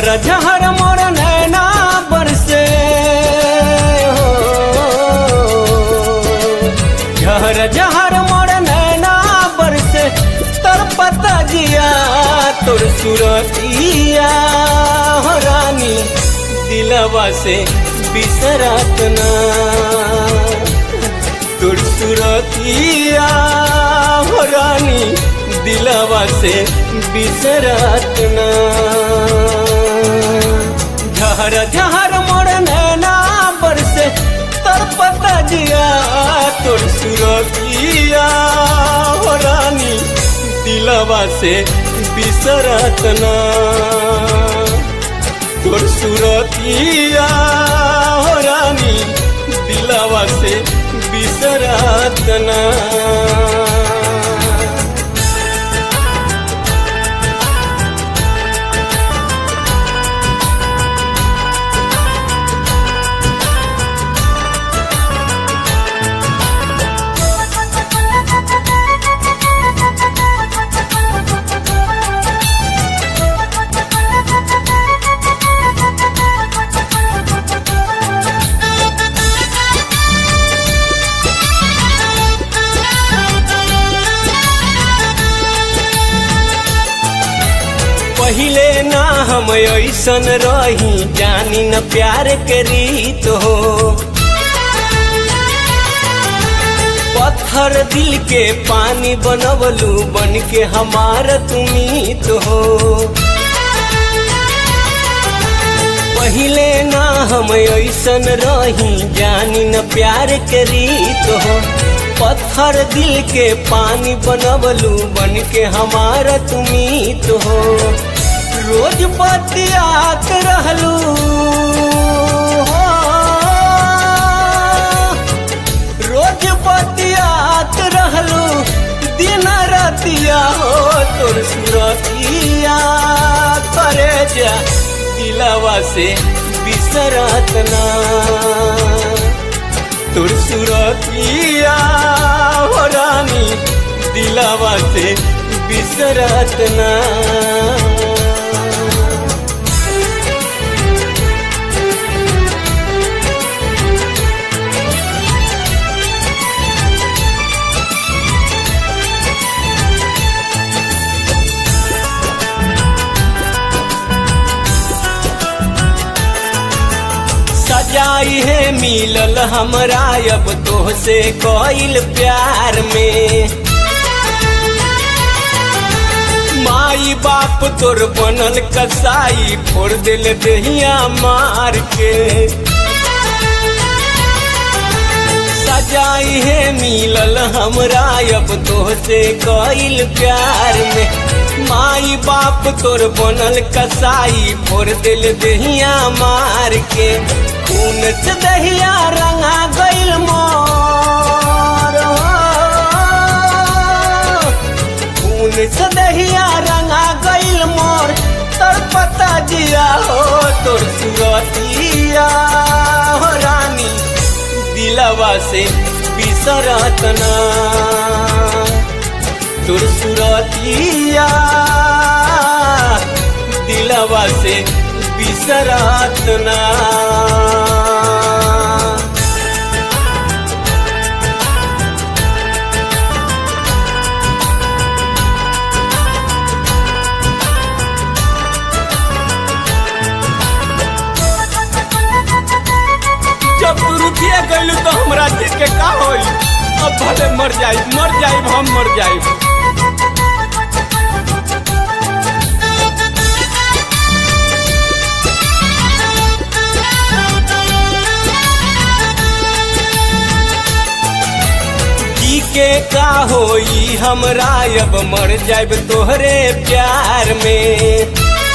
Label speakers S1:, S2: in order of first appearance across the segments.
S1: झहर झहर मोर नैना बरसे हो, झहर झहर मोर नैना बरसे तरपता जिया तोर सुरतिया हो रानी दिलवा से बिसरत ना तोर सुरतिया हो रानी दिलवा से बिसरत ना। झहर झहर मोर नैना बरसे तरपता जिया तोर सुरतिया हो रानी दिलवा से बिसरत ना तोर सुरतिया हो रानी दिलवा से बिसरत ना। पहिले ना हम ऐसन रही जानी न प्यार के रीत हो, पत्थर दिल के पानी बनवलू बन के हमार तुमीत हो। पहिले ना हम ऐसन रही जानी न प्यार के रीत हो, पत्थर दिल के पानी बनवलू बन के हमारा तुमीत हो। रोज बतियात रहलू हो, रोज बतियात रहलू दिन रतिया हो तोर सुरतिया करे जा दिलवा से बिसरत ना तोर सुरतिया हो रानी दिलवा से बिसरत ना। सजाई है मिलल हमरा अब तोहसे कोइल प्यार में, माई बाप तोर बनल कसाई फोड़ दिल दहिया मार के। सजाई है मिलल हमरा अब तोहसे कोइल प्यार में, माई बाप तोर बनल कसाई फोड़ दिल दहिया मार के। खून से दहिया रंगा गइल मोर, खून से दहिया रंगा गइल मोर तरपता जिया हो तोर सुरतिया हो रानी दिलवा से बिसरत ना तोर सुरतिया दिलवा से बिसरत ना। जब तू रुकिए गइलू तो हमरा दिल के का होई, अब भले मर जाई हम मर जाई। के का होई हमरा अब मर जाइब तोहरे प्यार में,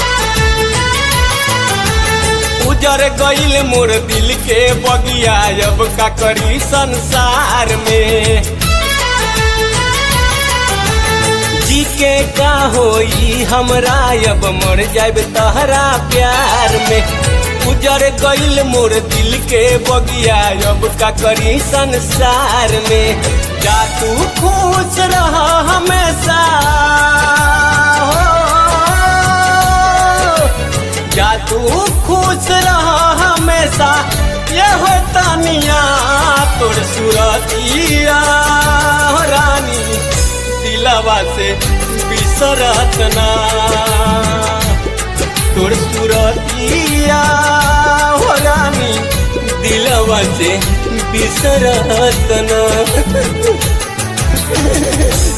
S1: उजर गइल मोर दिल के बगिया अब का करी संसार में। जी के का होई हमरा अब मर जाइब तोहरा प्यार में, उजर गइल मोर दिल के बगिया अब का करी संसार में। जा तू खुश रह हमेशा हो, जा तू खुश रहा हमेशा ये हो तानिया तोर सूरतिया रानी दिलवा से बिसरत ना तोर सूरतिया हो रानी दिलवा से बिसरत ना